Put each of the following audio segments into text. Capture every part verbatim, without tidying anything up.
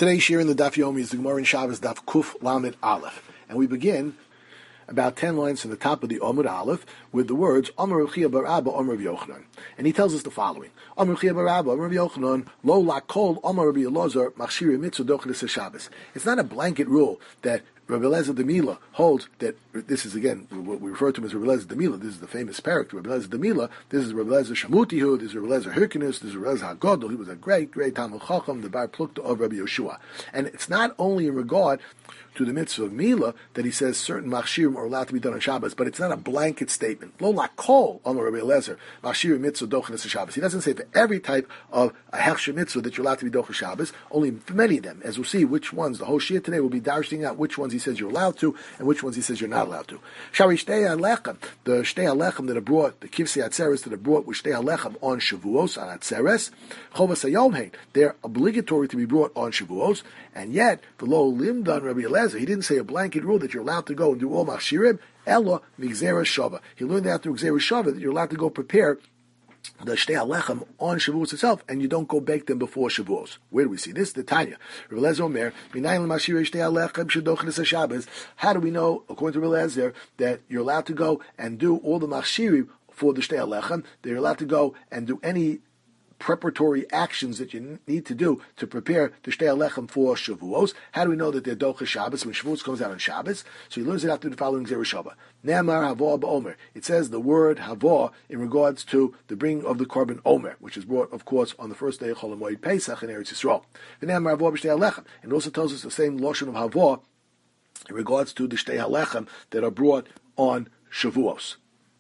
Today's shir in the Daf Yomi is the Gemara in Shabbos Daf Kuf Lamed Aleph, and we begin about ten lines from the top of the Amud Aleph with the words Amar Rav Chia bar Abba Amar Rav Yochanan, and he tells us the following: Amar Rav Chia bar Abba Amar Rav Yochanan Lo Lakol Amar Rabbi Elazar Machshiri Mitzvah Dochlis Shabbos. It's not a blanket rule that Rabbi Elazar de Mila holds that this is again what we refer to him as Rabbi Elazar de Mila. This is the famous parak. Rabbi Elazar de Mila. This is Rabbi Elazar Shamutihu. This is Rabbi Elazar Hirkinus. This is Rabbi Elazar Hagodol. He was a great, great Talmud Chacham, the Bar Plukta of Rabbi Yeshua. And it's not only in regard to the mitzvah of Mila that he says certain machshirim are allowed to be done on Shabbos, but it's not a blanket statement. Lo lakol Amar Rabbi Elazar machshirim mitzvah dochnas Shabbos. He doesn't say for every type of a hechsher mitzvah that you're allowed to be dochnas Shabbos. Only for many of them, as we'll see, which ones the whole shir today will be darshing out which ones he says you're allowed to and which ones he says you're not allowed to. Shari shtei alechem, the shtei alechem that are brought, the kivsei atzeres that are brought with shtei alechem on Shavuos on atzeres, chovas hayom hein, they're obligatory to be brought on Shavuos, and yet the lo limdan Rabbi Elazar, he didn't say a blanket rule that you're allowed to go and do all machshirim, ella migzera shava. He learned that through gzera shava that you're allowed to go prepare the shtei alechem on Shavuos itself, and you don't go bake them before Shavuos. Where do we see this? The Tanya. Rabbi Elazar Omer, minayin l'mashirei shtei alechem shedochnes Shabbos. How do we know, according to Rabbi Elazar, that you're allowed to go and do all the machshirim for the shtei alechem? That you're allowed to go and do any preparatory actions that you need to do to prepare the shtei alechem for Shavuos. How do we know that they're dochas Shabbos when Shavuos comes out on Shabbos? So he learns it after the following Zerah Shava. Ne'amar havah ba'omer. It says the word havah in regards to the bringing of the korban omer, which is brought, of course, on the first day of Chol HaMoed Pesach in Eretz Yisrael. Ne'amar havah b'shtei alechem. And it also tells us the same lashon of havah in regards to the shtei alechem that are brought on Shavuos.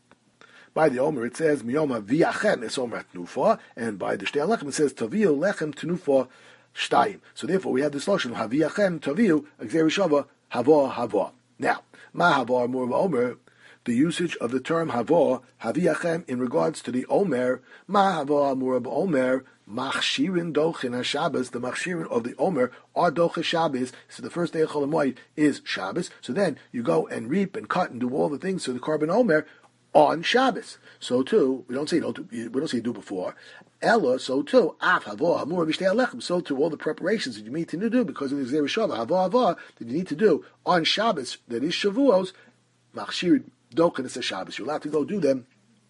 By the Omer, it says, Miyoma viachem es omer tnufa, and by the Shtei Alechem, it says, Taviu lechem tnufa shtayim. So therefore, we have this lotion, Haviachem taviu, Gzera Shava, hava hava. Now, ma hava more of Omer, the usage of the term hava, Haviachem, in regards to the Omer, ma hava more of Omer, machshirin dochin ha-Shabbos, the machshirin of the Omer are dochas Shabbos. So the first day of Chol HaMoed is Shabbos. So then you go and reap and cut and do all the things to the korban Omer on Shabbos. So too, we don't say don't do, we don't say do before. Ella, so too, af havah hamur b'shtei alechem. So too, all the preparations that you need to do because of the Gzera Shava havah havah that you need to do on Shabbos, that is Shavuos, machshir dochenes Shabbos. You're allowed to go do them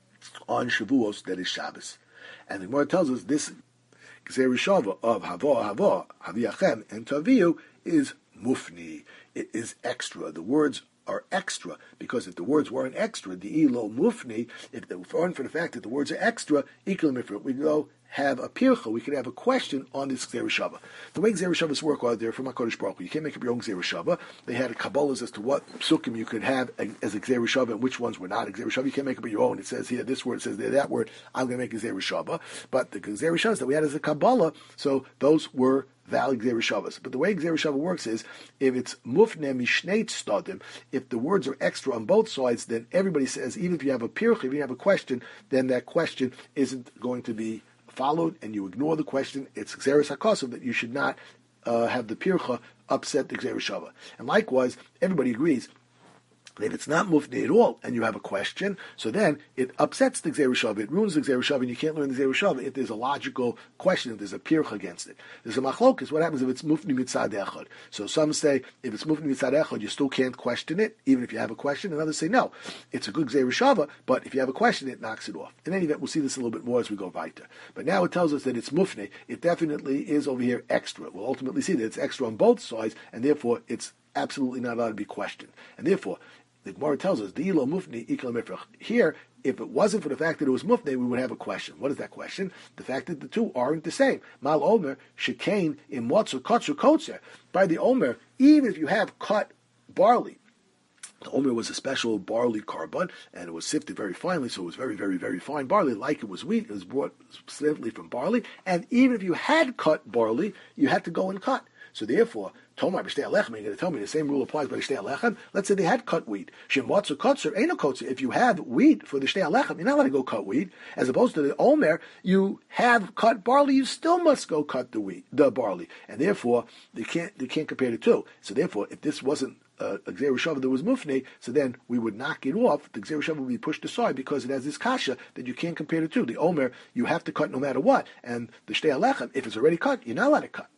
on Shavuos, that is Shabbos. And the Gemara tells us this Gzera Shava of havah havah haviachem and taviu is mufni. It is extra. The words are extra, because if the words weren't extra, the ilo mufni, if it weren't for the fact that the words are extra, equal mifrit, we go have a pircha, we could have a question on this Gzera Shava. The way Gzera Shavas work out there from HaKadosh Baruch Hu, you can't make up your own Gzera Shava. They had a kabbalas as to what psukim you could have as a Gzera Shava and which ones were not a Gzera Shava. You can't make up your own. It says here this word, it says there that word, I'm going to make a Gzera Shava. But the Gzera Shavas that we had as a kabbalah, so those were valid Gzera Shavas. But the way Gzera Shava works is, if it's mufne mishneit stadim, if the words are extra on both sides, then everybody says, even if you have a pircha, if you have a question, then that question isn't going to be followed, and you ignore the question. It's Gzeras HaKosov that you should not uh, have the pircha upset the Gzera Shava. And likewise, everybody agrees that it's not mufni at all, and you have a question, so then it upsets the Gzera Shava, it ruins the Gzera Shava, and you can't learn the Gzera Shava if there's a logical question, if there's a pircha against it. There's a machlokas, what happens if it's mufni mitzad echad? So some say, if it's mufni mitzad echad, you still can't question it, even if you have a question, and others say, no, it's a good Gzera Shava, but if you have a question, it knocks it off. In any event, we'll see this a little bit more as we go weiter. But now it tells us that it's mufni, it definitely is over here extra. We'll ultimately see that it's extra on both sides, and therefore it's absolutely not allowed to be questioned. And therefore, the Gemara tells us, D'ilo mufni ikal mifrach. Here, if it wasn't for the fact that it was mufni, we would have a question. What is that question? The fact that the two aren't the same. Mal omer, shekain, imotzu, kotzu, kotzer. By the omer, even if you have cut barley, the omer was a special barley carbon, and it was sifted very finely, so it was very, very, very fine barley, like it was wheat. It was brought specifically from barley, and even if you had cut barley, you had to go and cut. So therefore, Tomar b'shtei alechem, you're going to tell me the same rule applies by the shtei alechem? Let's say they had cut wheat. Shemotzu kotzer, ain't no kotzer. If you have wheat for the shtei alechem, you're not allowed to go cut wheat. As opposed to the omer, you have cut barley, you still must go cut the wheat, the barley. And therefore, they can't, they can't compare the two. So therefore, if this wasn't uh, a Gzera Shava that was mufnei, so then we would knock it off. The Gzera Shava would be pushed aside because it has this kasha that you can't compare the two. The omer, you have to cut no matter what. And the shtei alechem, if it's already cut, you're not allowed to cut.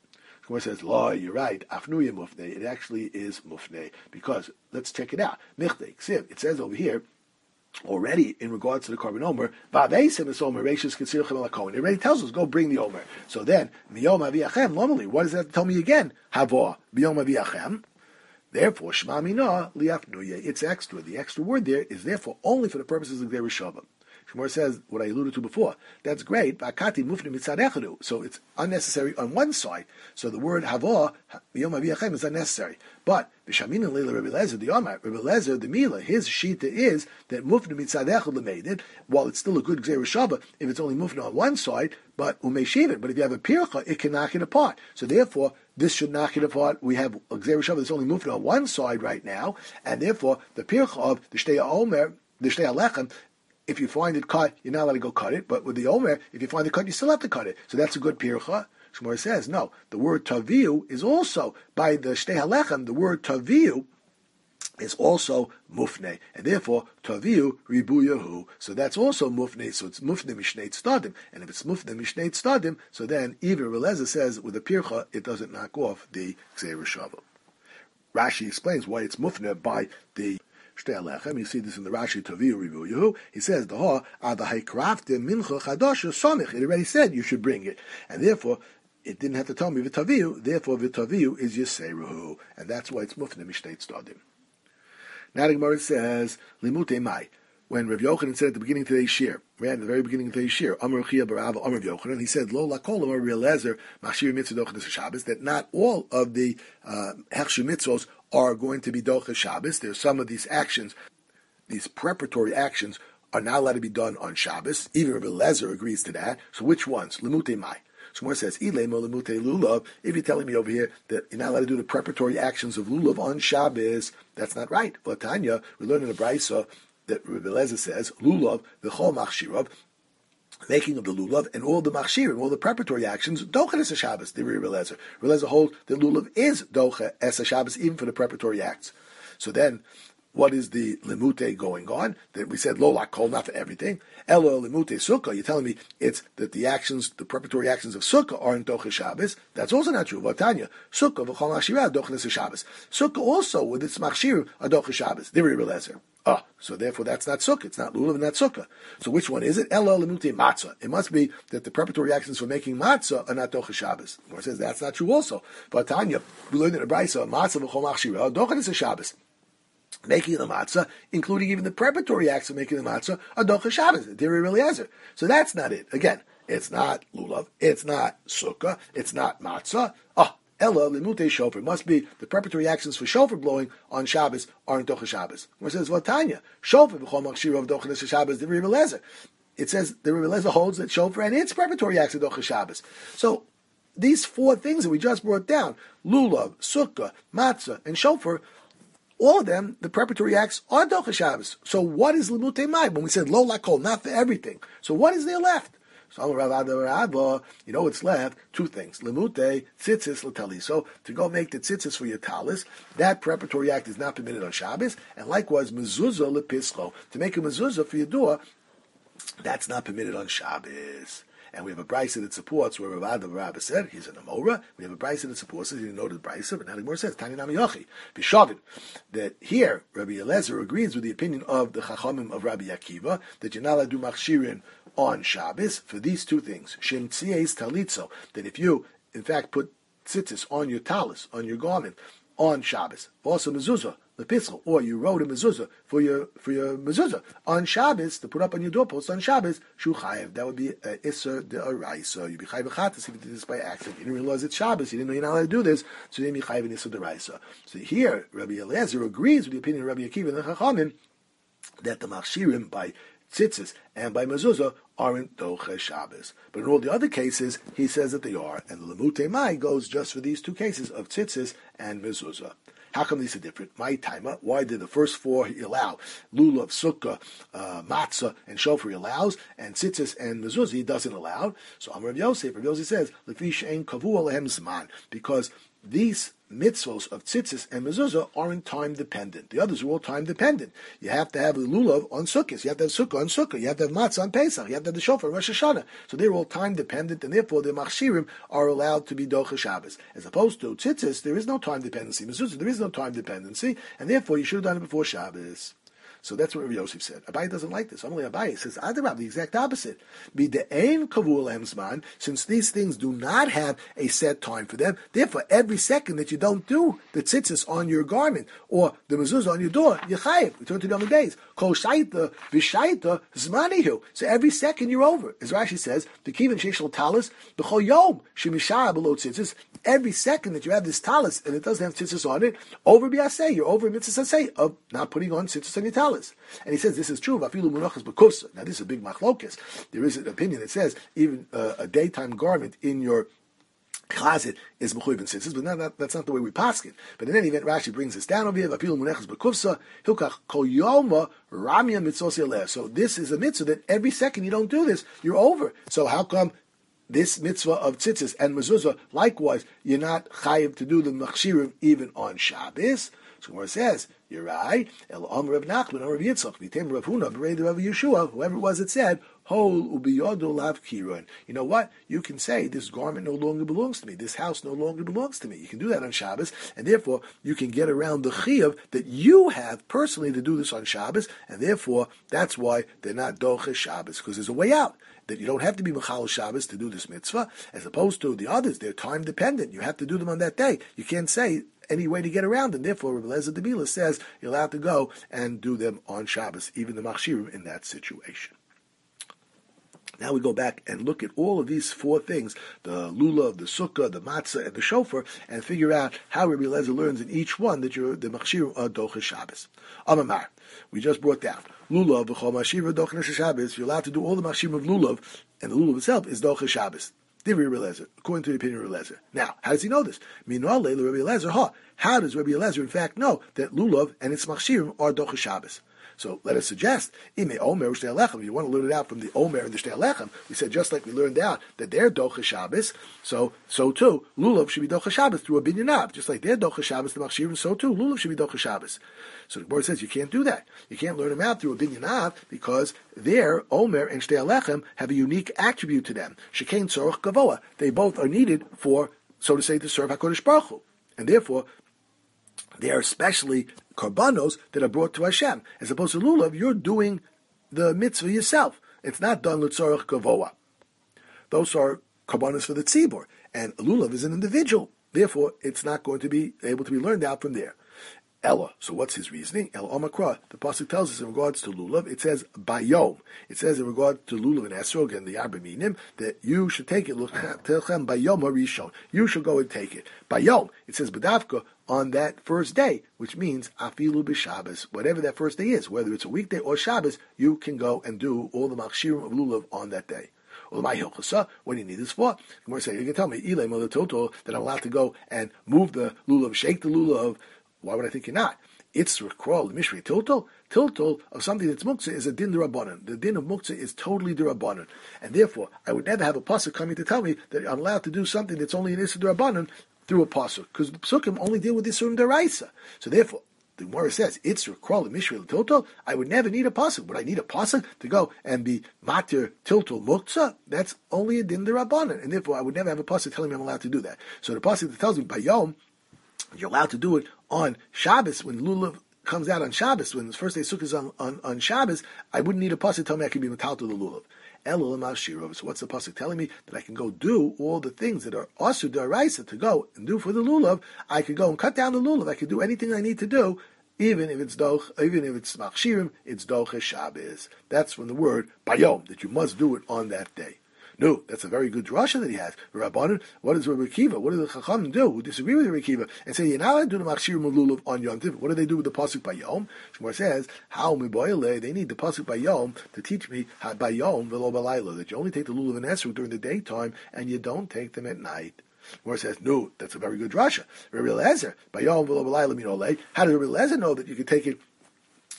Gemara says, "Law, you're right. Afnuya mufne. It actually is mufne because let's check it out. Michte ksiv. It says over here already in regards to the korban omer. Va'veisim is omer reishis k'tzirchem alakohen. It already tells us go bring the omer. So then miyom aviachem. Normally, what does that tell me again? Havo miyom aviachem. Therefore, shema mina liafnuya. It's extra. The extra word there is therefore only for the purposes of Gzei Rishava. Shmuel says what I alluded to before. That's great. So it's unnecessary on one side. So the word havah, yom aviyachem, is unnecessary. But b'shamina leila Rabbi Lezer, the Yomar, Rabbi Lezer, the Mila, his shita is that mufnu mitzadechel made while it's still a good Gzei Rishava, if it's only mufnu on one side, but umeshivin. But if you have a pircha, it can knock it apart. So therefore, this should knock it apart. We have a Gzei Rishava that's only mufnu on one side right now, and therefore the pircha of the shtei omer, the shtei alechem, if you find it cut, you're not allowed to go cut it. But with the omer, if you find it cut, you still have to cut it. So that's a good pircha. Shmuel says, no, the word taviu is also, by the shtei halechem, the word taviu is also mufne. And therefore, taviu ribuyahu. So that's also mufne. So it's mufne mishnei tzdadim. And if it's mufne mishnei tzdadim, so then even Releza says with the pircha, it doesn't knock off the Gzei Rishava. Rashi explains why it's mufne by the Shtei Alechem. You see this in the Rashi Taviu Rivuyahu. He says the ha adahai krafte mincha chadasha somich. It already said you should bring it, and therefore it didn't have to tell me v'taviu. Therefore v'taviu is yiseruhu, and that's why it's mufne mishnei tzdadim. Now the Gemara says limute mai. When Rav Yochanan said at the beginning of today's shir, right at the very beginning of today's shir, Amar Chia Barava Amar Yochanan, he said lo lakol Amar Reelezer Mashir Mitzvah Dochas Shabbos, that not all of the uh, Hechshu Mitzvos are going to be Dochas Shabbos. There's some of these actions, these preparatory actions, are not allowed to be done on Shabbos. Even Rav Eliezer agrees to that. So which ones? Limute Mai. Shmuel says, Ilemo limute lulav. If you're telling me over here that you're not allowed to do the preparatory actions of lulav on Shabbos, that's not right. Latanya, we learn in the Brisa that Rabbi Eliezer says, lulav, v'chol machshirav, making of the lulav, and all the machshirim, all the preparatory actions, docha es Shabbos, the Rabbi Eliezer. Rabbi Eliezer holds that lulav is docha es Shabbos, even for the preparatory acts. So then, what is the limute going on? That we said, lo lakol, not for everything. Elo limute sukkah, you're telling me it's that the actions, the preparatory actions of sukkah aren't docha Shabbos. That's also not true. Vatanya, sukkah, v'chol machshirav, docha es Shabbos. Sukkah also, with its machshirim, are docha Shabbos, the Rabbi Eliezer. Oh, so therefore that's not sukkah. It's not lulav and not sukkah. So which one is it? Elo limute matzah. It must be that the preparatory actions for making matzah are not docha Shabbos. Or it says that's not true also. But Tanya, we learned in the Brisa, matzah v'chol machshirav, docha es Shabbos. Making the matzah, including even the preparatory acts of making the matzah, are docha Shabbos. Diri Eliezer. So that's not it. Again, it's not lulav. It's not sukkah. It's not matzah. Oh. Ella limute shofar. It must be the preparatory actions for shofar blowing on Shabbos aren't docha Shabbos. Where it says Vatanya shofar b'chol machshir of docha Shabbos. The Rebbe Lezer. It says the Rebbe Lezer holds that shofar and its preparatory acts are docha Shabbos. So these four things that we just brought down: lulav, sukkah, matzah, and shofar. All of them, the preparatory acts are docha Shabbos. So what is limute mai? When we said lo lakol, not for everything. So what is there left? So you know what's left? Two things. Limute, tzitzis, l'tali. So to go make the tzitzis for your talis, that preparatory act is not permitted on Shabbos. And likewise, mezuzah lepischo. To make a mezuzah for your door, that's not permitted on Shabbos. And we have a brisa that supports where Rav Ada Rabba said, he's an Amora. We have a brisa that supports it. He didn't know the brisa, but now the Gemara says, Tani Nami Yochi, Bishavin. That here, Rabbi Eliezer agrees with the opinion of the Chachamim of Rabbi Akiva, that you're not allowed to do machshirin on Shabbos for these two things. Shem tziyes talitzo, that if you, in fact, put tzitzis on your talis, on your garment, on Shabbos, also mezuzah, lepitzchel, or you wrote a mezuzah for your for your mezuzah on Shabbos to put up on your doorpost on Shabbos, shu chayev. That would be uh, isser de araisa. You'd be chayev b'chatas if you did this by accident. You didn't realize it's Shabbos. You didn't know you're not allowed to do this, so then you be chayev in isser de araisa. So here, Rabbi Eliezer agrees with the opinion of Rabbi Akiva and the Chachamim that the machshirim by tzitzis and by mezuzah aren't docha Shabbos. But in all the other cases, he says that they are. And the limute mai goes just for these two cases of tzitzis and mezuzah. How come these are different? My timer. Why did the first four he allow? Lulav, sukkah, uh, matzah, and shofar he allows, and tzitzis and mezuzah he doesn't allow. So Amar Rav Yosef, Rav Yosef says, Lefi she'en kavu alehem zman, because these mitzvos of tzitzis and mezuzah aren't time dependent. The others are all time dependent. You have to have the lulav on sukkahs. You have to have sukkah on sukkah. You have to have matzah on Pesach. You have to have the shofar on Rosh Hashanah. So they're all time dependent, and therefore the machshirim are allowed to be docha Shabbos. As opposed to tzitzis, there is no time dependency. Mezuzah, there is no time dependency, and therefore you should have done it before Shabbos. So that's what Rabbi Yosef said. Abai doesn't like this. Only Abai says, Adarab, the exact opposite. B'de'ein kavul emzman, since these things do not have a set time for them, therefore every second that you don't do the tzitzis on your garment, or the mezuzah on your door, you're chayiv. We turn to the other days. Kol shaita v'shaita zmanihu. So every second you're over. As Rashi says, V'kivan sheshel talis, b'chol yom, shemishara below tzitzis. Every second that you have this talis, and it doesn't have tzitzis on it, over b'yaseh, you're over mitzvah saseh, of not putting on tzitzis on your talis. And he says this is true. Now this is a big machlokes. There is an opinion that says even uh, a daytime garment in your closet is mechuyev in tzitzis, but not, not, that's not the way we paskin. But in any event, Rashi brings this down over here. So this is a mitzvah that every second you don't do this, you're over. So how come this mitzvah of tzitzis and mezuzah, likewise, you're not chayiv to do the machshirim even on Shabbos? So Gemara says, you're right. El Amr Rav Nachman, Rav Yitzchak, Vitem Rav Huna, Bered Rav Yeshua, whoever it was that said, Hol ubiyodu lav kirun. You know what? You can say, this garment no longer belongs to me. This house no longer belongs to me. You can do that on Shabbos, and therefore you can get around the chiyuv that you have personally to do this on Shabbos, and therefore that's why they're not doche Shabbos, because there's a way out. That you don't have to be Mechal Shabbos to do this mitzvah, as opposed to the others, they're time dependent. You have to do them on that day. You can't say any way to get around them. Therefore, Rebbe Lezer Debila says you're allowed to go and do them on Shabbos, even the Machshirim in that situation. Now we go back and look at all of these four things, the lulav, the sukkah, the matzah, and the shofar, and figure out how Rebbe Lezer learns in each one that you're the Machshirim are doche Shabbos. Amamar, we just brought down. Lulav, v'chol machshir doche Shabbos, you're allowed to do all the Machshirim of lulav, and the lulav itself is doche Shabbos. Divri Rebbe Lezer, according to the opinion of Rebbe Lezer. Now, how does he know this? Minol leila Rebbe Lezer, ha. How does Rebbe Lezer in fact know that lulav and its machshirim are doche Shabbos? So let us suggest, Ime Omer Shtei Lechem. If you want to learn it out from the Omer and the Shtei Lechem, we said just like we learned out that they're doche Shabbos, so so too lulav should be doche Shabbos through a binyanab. Just like they're doche Shabbos, the machshirim, so too lulav should be doche Shabbos. So the Gemara says you can't do that. You can't learn them out through a binyanab because their Omer and Shtei Lechem have a unique attribute to them. Shekein tzorach gavoa. They both are needed for, so to say, to serve Hakadosh Baruch Hu, and therefore they are especially karbanos that are brought to Hashem. As opposed to lulav, you're doing the mitzvah yourself. It's not done l'tzorach gavoa. Those are karbanos for the tzibur, and lulav is an individual. Therefore, it's not going to be able to be learned out from there. Ella. So what's his reasoning? El Omakra. The pasuk tells us in regards to lulav, it says bayom. It says in regard to lulav and esrog and the arba minim that you should take it. Telchem bayom harishon. You should go and take it. Bayom. It says badavka on that first day, which means afilu b'Shabbos. Whatever that first day is, whether it's a weekday or Shabbos, you can go and do all the machshirim of lulav on that day. What do you need this for? You can tell me that I'm allowed to go and move the lulav, shake the lulav. Why would I think you're not? It's recall the Mishri Tiltol. Tiltol of something that's muktzah is a din derabanan. The din of muktzah is totally derabanan. And therefore, I would never have a pasuk coming to tell me that I'm allowed to do something that's only an issa derabanan through a pasuk. Because the pasukim only deal with isurim deraisa. So therefore, the Gemara says, it's recall the Mishri Tiltol. I would never need a pasuk. Would I need a pasuk to go and be matir Tiltol muktzah? That's only a din derabanan. And therefore, I would never have a pasuk telling me I'm allowed to do that. So the pasuk that tells me, by Yom, you're allowed to do it on Shabbos when lulav comes out on Shabbos, when the first day of Sukkot is on, on, on Shabbos, I wouldn't need a pasuk to tell me I can be metal to the lulav. Elul Shirov. So what's the pasuk telling me? That I can go do all the things that are asur d'oraisa to go and do for the lulav. I could go and cut down the lulav. I could do anything I need to do, even if it's doch, even if it's machshirim, it's doche Shabbos. That's from the word bayom, that you must do it on that day. No, that's a very good drasha that he has. Rabbanan, what does Rabbi Akiva? What do the Chacham do who disagree with Rabbi Akiva and say you're not allowed to do the machshir malulav on Yom Tiv? What do they do with the pasuk by Yom? Shmuel says, how miboyle? They need the pasuk by Yom to teach me how by Yom velo balayla, that you only take the lulav and esrog during the daytime and you don't take them at night. Shmuel says, no, that's a very good drasha. Rabbi Eliezer by Yom velo balayla minolei. How does Rabbi Eliezer know that you can take it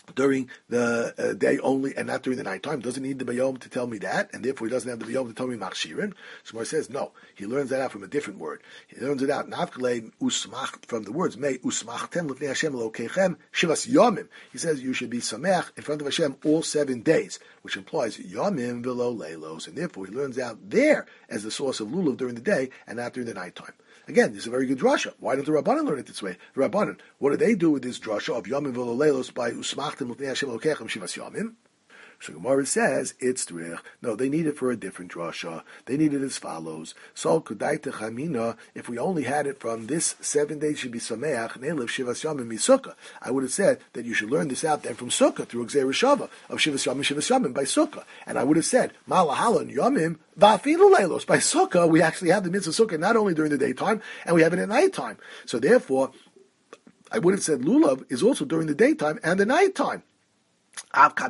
during the uh, day only and not during the nighttime. Doesn't need the Bayom to tell me that, and therefore he doesn't have the Bayom to tell me Machshirin. Shmuel says, no, he learns that out from a different word. He learns it out, Navkale Usmach, from the words, Me Usmachtem L'fnei Hashem Elokechem Shivas Yomim. He says you should be Sameach in front of Hashem all seven days, which implies Yomim V'lo Leilos, and therefore he learns out there as the source of Lulav during the day and not during the nighttime. Again, this is a very good drasha. Why don't the Rabbanan learn it this way? The Rabbanan, what do they do with this drasha of Yomim V'lo Leilos by Usmachtem L'fnei Hashem Elokechem Shivas Yomim? So Gemara says it's drich. No, they need it for a different drasha. They need it as follows: Sol kudaita chamina. If we only had it from this seven days should be sameach ne'lev shivas yamim misukah. I would have said that you should learn this out then from sukkah through Gzeir Shava of shivas yamim shivas yamim by sukkah, and I would have said malahalan yamim va'afilu leilos by sukkah. We actually have the mitzvah sukkah not only during the daytime and we have it at nighttime. So therefore, I would have said lulav is also during the daytime and the nighttime. Therefore,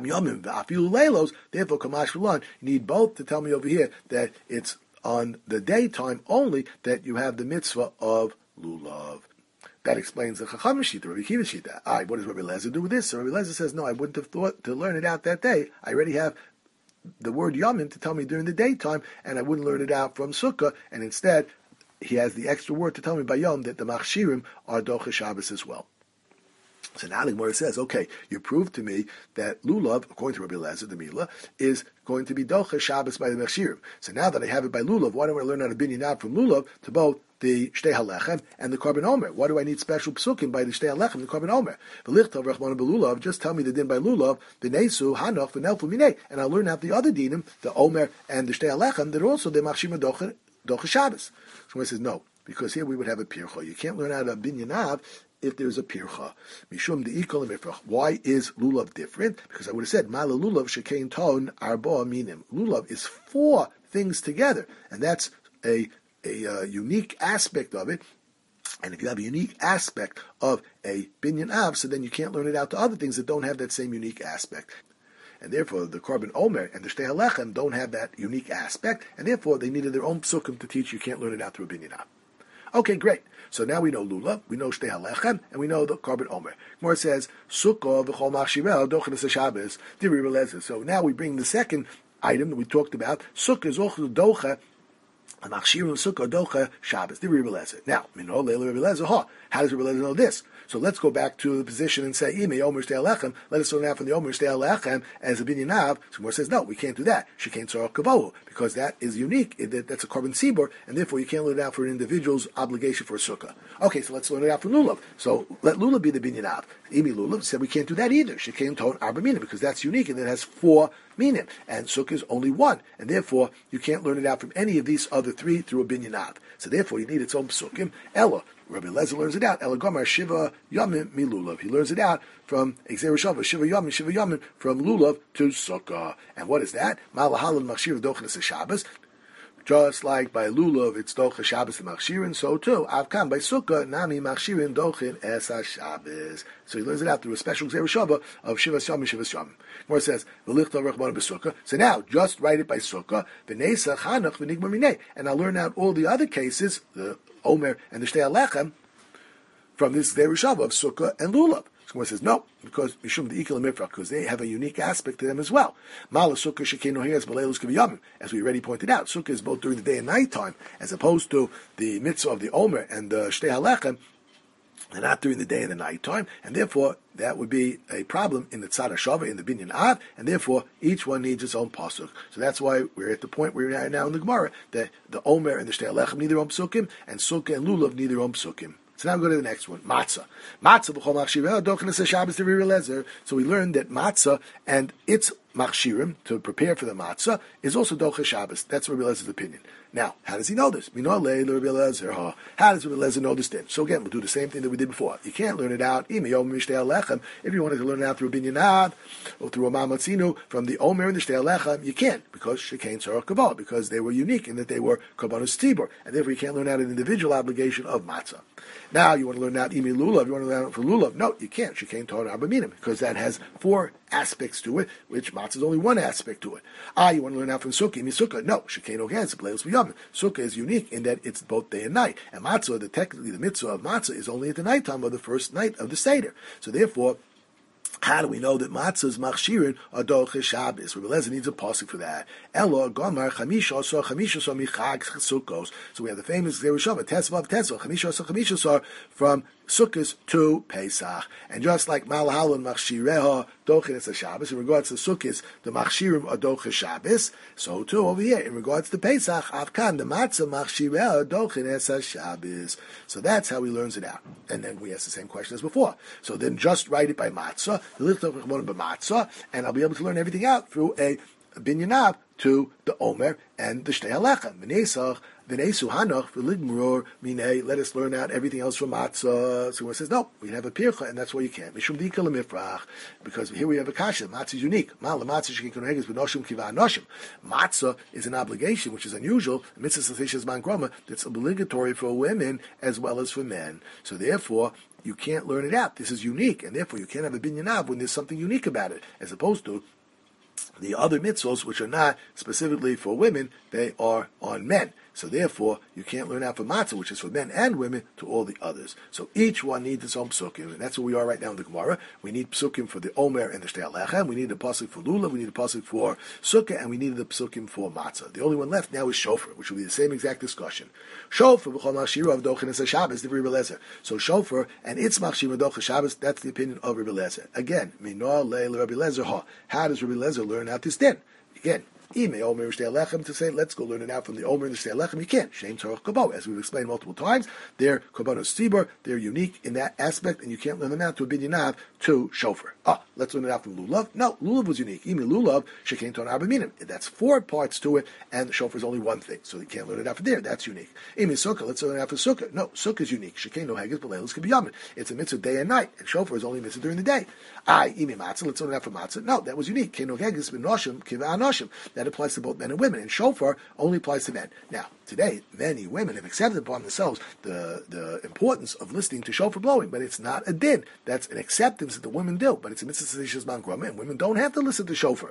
Kamash Fulan, you need both to tell me over here that it's on the daytime only that you have the mitzvah of lulav. That explains the Chacham Shita, Rabbi Kiva Shita. All right, what does Rabbi Lezer do with this? So Rabbi Lezer says, no, I wouldn't have thought to learn it out that day. I already have the word Yomim to tell me during the daytime, and I wouldn't learn it out from Sukkah, and instead, he has the extra word to tell me by Yom that the Machshirim are Docha Shabbos as well. So now the Gemara says, okay, you proved to me that lulav, according to Rabbi Elazar, the Mila, is going to be docha Shabbos by the Machshirim. So now that I have it by lulav, why don't I learn how to binyan out from lulav to both the Shtei HaLechem and the Korban Omer? Why do I need special psukim by the Shtei HaLechem and the Korban Omer? V'lichtav rachmana b'lulav, just tell me the din by lulav, v'nesu hanoch v'nelfu minei, and I'll learn out the other dinim, the Omer and the Shtei HaLechem, that are also the Machshirim docha, docha Shabbos. So he says, no, because here we would have a pircha. You can't learn out a binyan av if there's a pircha. Mishum de'ikol mifrach. Why is lulav different? Because I would have said, Mala lulav shekein ton arba minim. Lulav is four things together, and that's a, a uh, unique aspect of it. And if you have a unique aspect of a binyan av, so then you can't learn it out to other things that don't have that same unique aspect. And therefore, the Korban Omer and the Shtei HaLechem don't have that unique aspect, and therefore they needed their own psukim to teach you can't learn it out through a binyan av. Okay, great. So now we know lulav, we know Shtei HaLechem, and we know the Korban Omer. Gemara says, Sukkah v'chol machshireh dochenes Shabbos divrei Rabbi Elazar. So now we bring the second item that we talked about. Sukkah is also docha, and machshirim sukkah docha Shabbos divrei Rabbi Elazar. Now, minol leil Rabbi Elazar. Ha, how does Rabbi Elazar know this? So let's go back to the position and say, Ime Omer Shtei HaLechem. Let us know now from the Omer Shtei HaLechem as a binyan av. So Gemara says, no, we can't do that. Shekain tzorach kavohu, because that is unique. That's a korban tzibur, and therefore you can't learn it out for an individual's obligation for a sukkah. Okay, so let's learn it out for lulav. So let lulav be the binyan av. Ime lulav said we can't do that either. Shekain ton arba minim, because that's unique and it has four minim, and sukkah is only one, and therefore you can't learn it out from any of these other three through a binyan av. So therefore you need its own psukim. Ella. Rabbi Elazar learns it out. Ela Gomer Shiva Yamim Milulav. He learns it out from Gzeir Shava Shiva Yamim Shiva Yamim from Lulav to Sukkah. And what is that? Malahalan Machshir Dochenes Shabbos. Just like by lulav it's docha Shabbos and machshirin, so too avkan by sukkah nami machshirin dochin es Shabbos. So he learns it out through a special Gzeir Shava of Shivas Yamim Shivas Yamim. More says v'lichtav rachmana b'sukkah. So now just write it by sukkah v'neisa chanach v'nigmar minei, and I'll learn out all the other cases, the Omer and the Shtei HaLechem, from this Gzeir Shava of sukkah and lulav. So one says no, because mishum de'ikol mifrach, because they have a unique aspect to them as well. Mala sukkah shekeinu hiras b'leilus k'v'yamim, as we already pointed out. Sukkah is both during the day and night time, as opposed to the mitzvah of the Omer and the Shtei HaLechem, and not during the day and the night time, and therefore that would be a problem in the Tzad HaShavah, in the Binyan Av, and therefore each one needs its own pasuk. So that's why we're at the point where we're at now in the Gemara, that the Omer and the Shtei HaLechem need their own psukim, and Sukkah and Lulav need their own psukim. So now we go to the next one, matzah. Matzah b'chol machshireh dochenes Shabbos divrei Rabbi Elazar. So we learned that matzah and its machshirim, to prepare for the matzah, is also docha Shabbos. That's Rabbi Elazar's opinion. Now, how does he know this? How does Rabbi Elazar know this then? So again, we'll do the same thing that we did before. You can't learn it out. If you wanted to learn it out through a binyan av or through a mamatzinu from the Omer and the Shtei HaLechem, you can't, because shekain tzorach kavod, because they were unique in that they were korbanos tibur, and therefore you can't learn out an individual obligation of matzah. Now, you want to learn out imi lulav, you want to learn out for lulav. No, you can't. Shekain torah arba minim, because that has four aspects to it, which matzah is only one aspect to it. Ah, you want to learn out from sukkah, imi sukkah. No, shekain ogans, playos v'yam. Sukkah is unique in that it's both day and night. And matzah, the technically the mitzvah of matzah is only at the nighttime of the first night of the Seder. So therefore, How do we know that matzahs machshirin adoche Shabbos? Rebbe Lezer needs a pasuk for that. Elo gomar chamisha asar chamisha asar michag sukkos. So we have the famous Zerushava Tesvav Tesvav chamisha asar chamisha asar from Sukkos to Pesach, and just like Malhalon machshireha dochen es Shabbos in regards to Sukkos, the machshirim adoche Shabbos. So too over here in regards to Pesach, avkan the matzah machshireha dochen es Shabbos. So that's how he learns it out, and then we ask the same question as before. So then just write it by matzah. And I'll be able to learn everything out through a binyanav to the Omer and the Shtei Halechem. V'nesach, v'nesu hanach, v'ligmuror, minei, let us learn out everything else from matzah. So one says, no, we have a pircha, and that's why you can't. Mishum dika lemifrach, because here we have a kasha. Matzah is unique. Ma lematzah shekin koneges v'noshim kiva anoshim. Matzah is an obligation, which is unusual. Mitzvah sefishes man groma, that's obligatory for women as well as for men. So therefore, you can't learn it out. This is unique, and therefore you can't have a binyanav when there's something unique about it, as opposed to the other mitzvos, which are not specifically for women, they are on men. So therefore, you can't learn out for matzah, which is for men and women, to all the others. So each one needs its own psukim, and that's where we are right now in the Gemara. We need psukim for the Omer and the Shtei Halechem. We need a pasuk for Lulav. We need a pasuk for Sukkah, and we need the psukim for matzah. The only one left now is shofar, which will be the same exact discussion. Shofar b'chol machshira avdochen es Shabbos, the Rebbe Lezer. So shofar and its machshira avdochen Shabbos. That's the opinion of Rebbe Lezer. Again, minor leil Rebbe Lezer ha. How does Rebbe Lezer learn out this din? Again. Omer Shtei Halechem, to say, let's go learn it out from the Omer and the Shtei Halechem. You can't. Shem Tzorach Kabo. As we've explained multiple times, they're Korbanos Tzibur, they're unique in that aspect, and you can't learn them out to a binyanav to shofar. Ah, let's learn it out from Lulav. No, Lulav was unique. Imi Lulav, Shekein Ton Arba Minim. That's four parts to it, and the shofar is only one thing, so you can't learn it out from there. That's unique. Imi Sukkah, let's learn it out for Sukkah. No, Sukkah is unique. Shekein No Haggis B'Leilos K'Biyamin. It's a mitzvah day and night, and shofar is only a mitzvah during the day. I, Imi Matzah, let's learn it out for Matzah. No, that was unique. Kein No Haggis B'Noshim Kiva Anoshim. That applies to both men and women, and shofar only applies to men. Now, today, many women have accepted upon themselves the, the importance of listening to shofar blowing, but it's not a din. That's an acceptance that the women do, but it's a mitzvah seditious man groma, and women don't have to listen to shofar.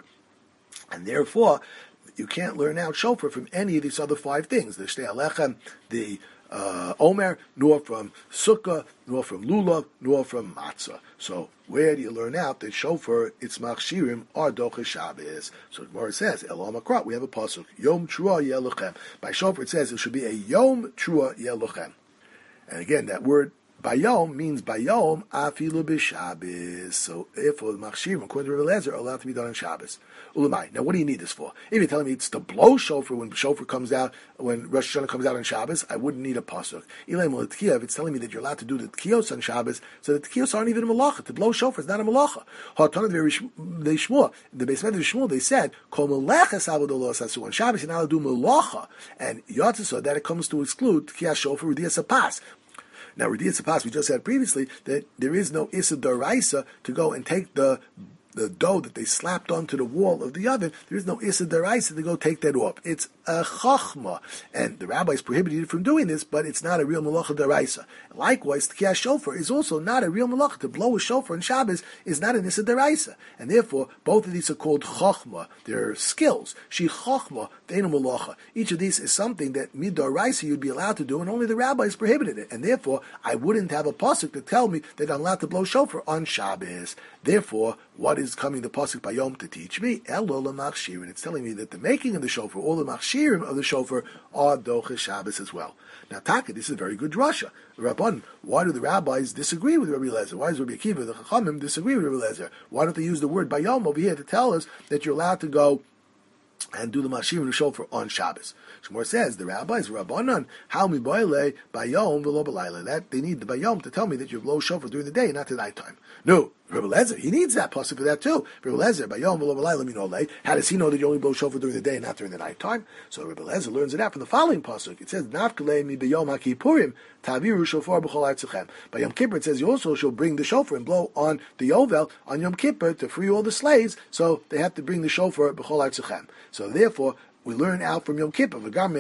And therefore, you can't learn out shofar from any of these other five things, the Shtei Halechem, the uh, Omer, nor from Sukkah, nor from Lulav, nor from Matzah. So, where do you learn out that shofar, its machshirim, are doche Shabbos? So the Gemara says, El Amakrat, we have a pasuk, Yom Trua Yeluchem. By shofar it says it should be a Yom Trua Yeluchem. And again, that word Bayom means Bayom afilu b'Shabbos. So if the machshirim, according to Rebbe Lezer, are allowed to be done on Shabbos. Ulamai. Now, what do you need this for? If you're telling me it's to blow shofar when shofar comes out, when Rosh Hashanah comes out on Shabbos, I wouldn't need a pasuk. Ilay mol tkiyah, if it's telling me that you're allowed to do the tkiyos on Shabbos, so the tkiyos aren't even a malacha. To blow shofar is not a malacha. Ha'tanah they Shmuel, the Beis Medrash Shmuel, they said, Kol meleches avodah sasu. On Shabbos you're not allowed to do malacha, and Yatzah that it comes to exclude tkiyah shofar udiyas apas. Now, Radiyat Sapas, we just said previously that there is no Issa Daraisa to go and take the the dough that they slapped onto the wall of the oven. There is no Issa Daraisa to go take that off. It's a Chachma. And the rabbis prohibited you from doing this, but it's not a real Malacha Daraisa. Likewise, the Tkiyah Shofar is also not a real Malacha. To blow a shofar on Shabbos is not an Issa Daraisa. And therefore, both of these are called Chachma. They're skills. She Chachma, Deinu Malacha. Each of these is something that Mid Daraisa you'd be allowed to do, and only the rabbis prohibited it. And therefore, I wouldn't have a pasuk to tell me that I'm allowed to blow shofar on Shabbos. Therefore, what is coming the pasuk by Yom to teach me? Elo l'machshirin. It's telling me that the making of the shofar, all the machshirim of the shofar, are doche Shabbos as well. Now, Taka, this is a very good drasha. Rabban, why do the rabbis disagree with Rabbi Lezer? Why does Rabbi Akiva, the Chachamim, disagree with Rabbi Lezer? Why don't they use the word bayom over here to tell us that you're allowed to go and do the machshir and the shofar on Shabbos? Shmuel says the rabbis, Rabbanan, how mi boile bayom v'lo b'layla. That they need the bayom to tell me that you blow shofar during the day, not the nighttime. No, Rebbe Lezer, he needs that pasuk for that too. Rebbe Lezer, bayom v'lo b'layla minolei. How does he know that you only blow shofar during the day and not during the nighttime? So Rebbe Lezer learns it out from the following pasuk. It says, Nafkalei mi bayom haKippurim taviru shofar b'chol artzachem. By Yom Kippur, it says you also shall bring the shofar and blow on the yovel on Yom Kippur to free all the slaves. So they have to bring the shofar b'chol artzachem. So therefore, we learn out from Yom Kippur,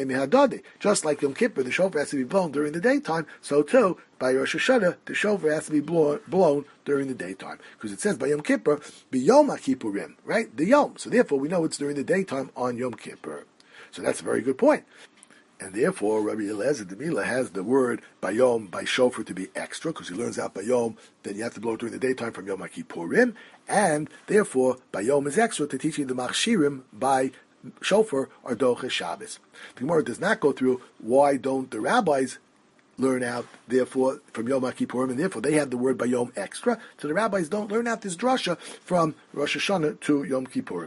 just like Yom Kippur, the shofar has to be blown during the daytime, so too, by Rosh Hashanah, the shofar has to be blown, blown during the daytime. Because it says by Yom Kippur, B'Yom HaKippurim, right? The Yom. So therefore, we know it's during the daytime on Yom Kippur. So that's a very good point. And therefore, Rabbi Eliezer Demila has the word bayom, by shofar, to be extra, because he learns out bayom, then you have to blow it during the daytime from Yom HaKippurim, and therefore, bayom is extra to teaching the machshirim by shofar or doche Shabbos. The Gemara does not go through why don't the rabbis learn out, therefore, from Yom HaKippurim, and therefore they have the word bayom extra, so the rabbis don't learn out this drasha from Rosh Hashanah to Yom Kippurim.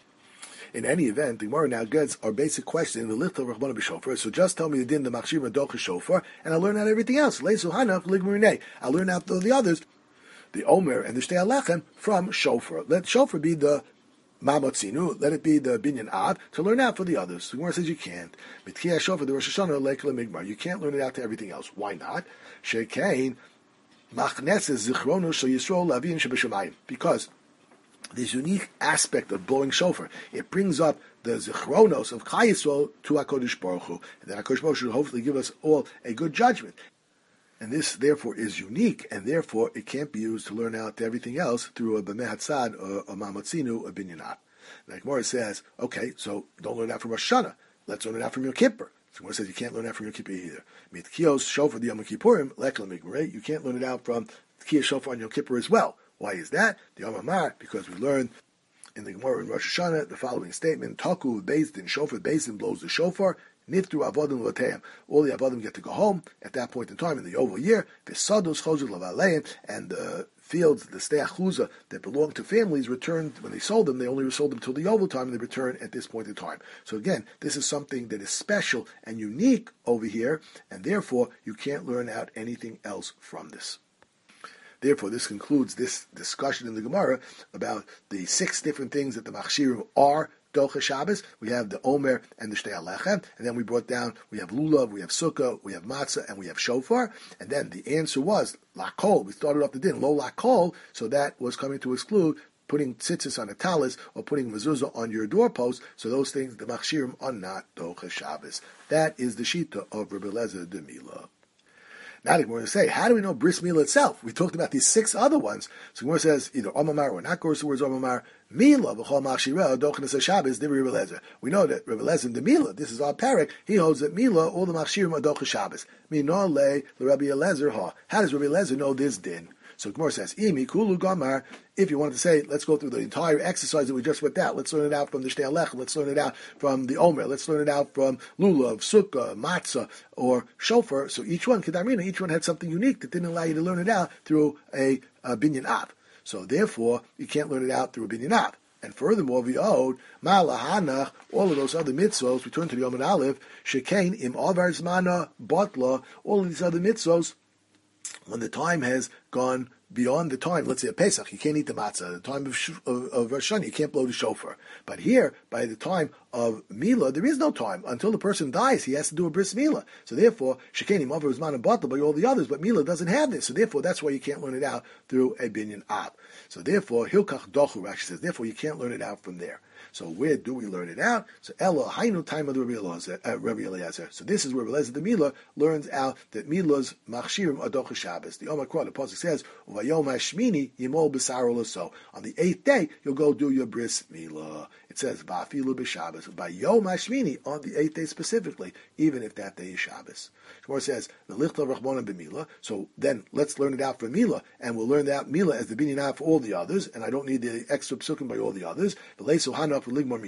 In any event, the Gemara now gets our basic question in the Lichta Rachmana b'Shofar. So just tell me the din, the Machshir Docha Shofar, and I'll learn out everything else. Leisu Hanach Ligmurine. I'll learn out the, the others, the Omer and the Shtei Alechem, from Shofar. Let Shofar be the Mamotzinu, let it be the Binyan Ab, to learn out for the others. The Gemara says you can't. Mitkiyah Shofar, the Rosh Hashanah, Lekla Migmar. You can't learn it out to everything else. Why not? Shekein Machneses Zichrono Shel Yisrael Lavin Shebeshamayim. Because this unique aspect of blowing shofar, it brings up the zichronos of Chai Yisrael to HaKadosh Baruch Hu, and then HaKadosh Baruch Hu should hopefully give us all a good judgment. And this, therefore, is unique, and therefore it can't be used to learn out everything else through a B'meh Hatzad, or a Mamotzinu, a Binyanat. Like Gemara says, okay, so don't learn out from Rosh Hashanah. Let's learn it out from Yom Kippur. So Gemara says you can't learn out from Yom Kippur either. Mitkios shofar the Yom Kippurim lekla migmarei. You can't learn it out from Tkiyah shofar on Yom Kippur as well. Why is that? The Yom Amar, because we learn in the Gemara in Rosh Hashanah the following statement: Taku Beis Din shofar, Beis Din blows the shofar. Nitru avodim l'teim. All the avodim get to go home at that point in time in the Yovel year. V'sados chozer l'valeim, and the fields, the stei achuzah that belong to families, returned when they sold them. They only sold them till the Yovel time, and they return at this point in time. So again, this is something that is special and unique over here, and therefore you can't learn out anything else from this. Therefore, this concludes this discussion in the Gemara about the six different things that the Machshirim are Docha Shabbos. We have the Omer and the Shtei Alechem, and then we brought down, we have Lulav, we have Sukkah, we have Matzah, and we have Shofar, and then the answer was Lakol. We started off the din, Lo Lakol, so that was coming to exclude putting tzitzis on a talis or putting mezuzah on your doorpost, so those things, the Machshirim, are not Docha Shabbos. That is the Shita of Rabbi Eliezer Demila. Now the Gemara will say, how do we know Bris Milah itself? We talked about these six other ones. So the Gemara says either Omamar or not goes the words Omamar. Milah b'chol machshirah dochnas Shabbos divrei Rebbe Eliezer. We know that Rebbe Eliezer the Milah, this is our parak, he holds that Milah, all the machshirim are dochas Shabbos. Minor le Rabbi Eliezer ha. How does Rabbi Eliezer know this din? So Gemara says, Imi kulu gamar. If you wanted to say, let's go through the entire exercise that we just went out. Let's learn it out from the Shtei Alechem. Let's learn it out from the Omer. Let's learn it out from Lulav, Sukkah, Matzah, or Shofar. So each one, Kedarmina, each one had something unique that didn't allow you to learn it out through a, a Binyan Av. So therefore, you can't learn it out through a Binyan Av. And furthermore, we owed Ma'alahanach, all of those other mitzvos, we turn to the Yom and Aleph, Shekain, Im Avar Zmana, Batla, all of these other mitzvos, when the time has gone beyond the time, let's say a Pesach, you can't eat the matzah. At the time of, of, of Rosh Hashanah, you can't blow the shofar. But here, by the time of Milah, there is no time. Until the person dies, he has to do a bris Milah. So therefore, Shekeni, Mavar, Uzman, and Batal by all the others, but Milah doesn't have this. So therefore, that's why you can't learn it out through a Binyan Ab. So therefore, Hilkach Dochu, Rashi says, therefore you can't learn it out from there. So where do we learn it out? So Elo Hainu time of the Rabbi Eliezer. So this is where Eliezer the Milah learns out that Milah's machshirim are docha Shabbos. The Omar Kra, the pasuk says, "Uvayom hashmini yimol b'saro l'so." On the eighth day, you'll go do your bris Milah. It says ba'afilu b'Shabbos. By Yom hashmini, on the eighth day specifically, even if that day is Shabbos. Gemara says the lichta rachmana b'Milah. So then let's learn it out for Milah, and we'll learn that Milah as the binyan out for all the others, and I don't need the extra psukim by all the others. The leisu hana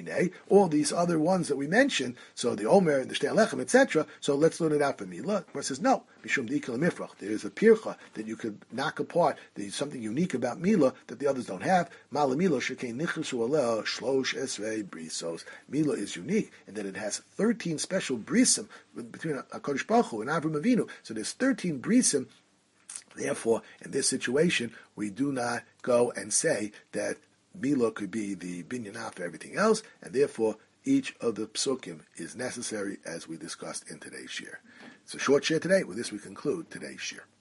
all these other ones that we mentioned, so the Omer and the Shtei Alechem, et cetera. So let's learn it out for Milah. Gemara says no. Mishum dikel mifrach. There is a pircha that you could knock apart. There's something unique about Milah that the others don't have. Mala Milah shekein nichlusu aleh shlosh esrei brisos. Milah is unique in that it has thirteen special brisim between HaKadosh Baruch Hu and Avraham Avinu. So there's thirteen brisim. Therefore, in this situation, we do not go and say that Milah could be the binyan for everything else, and therefore each of the psukim is necessary as we discussed in today's shir. It's a short shir today. With this we conclude today's shir.